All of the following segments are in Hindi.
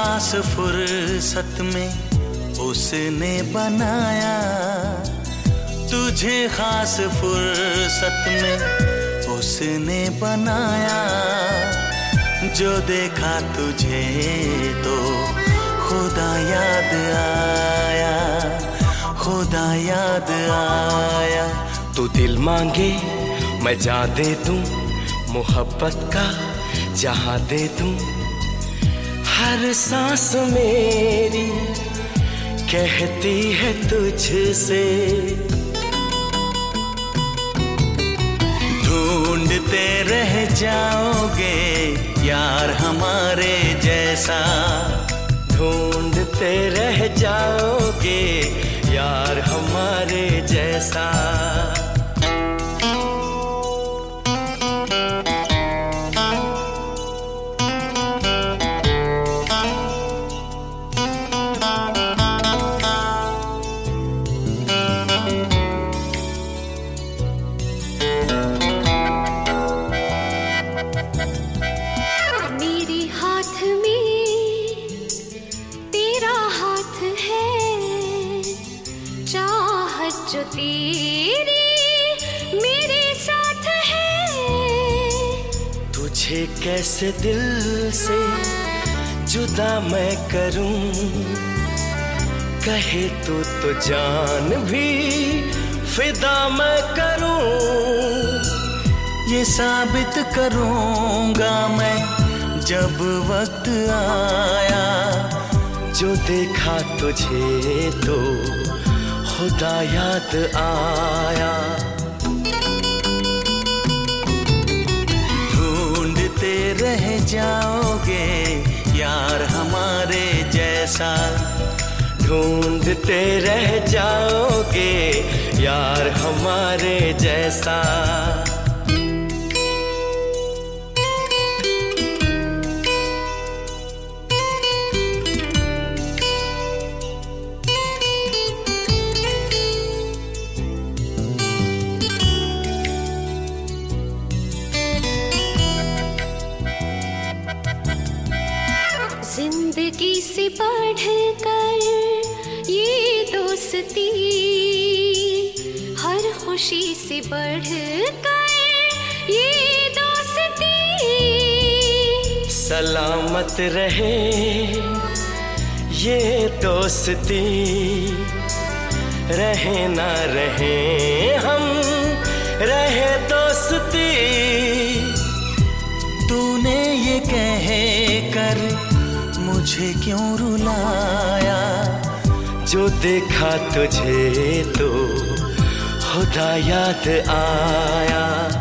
खास फुर्सत में उसने बनाया, तुझे खास फुर्सत में उसने बनाया। जो देखा तुझे तो खुदा याद आया, खुदा याद आया। तू दिल मांगे मैं जा दे दूं, मोहब्बत का जहां दे दूं। हर सांस मेरी कहती है तुझसे, ढूंढते रह जाओगे यार हमारे जैसा, ढूंढते रह जाओगे यार हमारे जैसा। जो तेरी मेरे साथ है, तुझे कैसे दिल से जुदा मैं करूं। कहे तो जान भी फिदा मैं करूं। ये साबित करूंगा मैं जब वक्त आया, जो देखा तुझे तो खुदा याद आया। ढूंढते रह जाओगे यार हमारे जैसा, ढूंढते रह जाओगे यार हमारे जैसा। जिंदगी से बढ़कर ये दोस्ती, हर खुशी से बढ़कर ये दोस्ती। सलामत रहे ये दोस्ती, रहे ना रहे हम रहे दोस्ती। तूने ये कह कर मुझे क्यों रुलाया, जो देखा तुझे तो खुदा याद आया।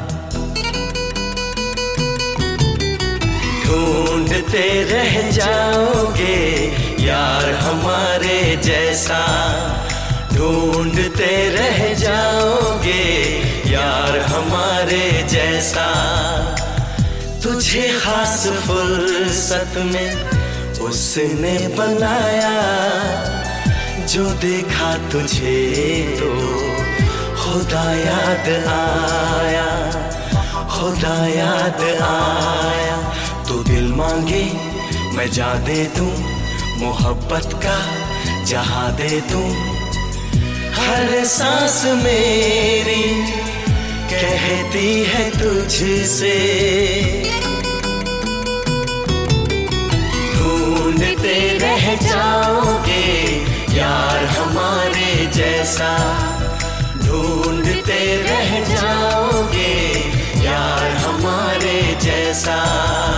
ढूंढते रह जाओगे यार हमारे जैसा, ढूंढते रह जाओगे यार हमारे जैसा। तुझे खास फुर्सत में उसने बनाया, जो देखा तुझे तो खुदा याद आया, खुदा याद आया। तू दिल मांगे मैं जा दे दूं, मोहब्बत का जहां दे दूं। हर सांस मेरी कहती है तुझसे, ढूंढते रह जाओगे यार हमारे जैसा, ढूंढते रह जाओगे यार हमारे जैसा।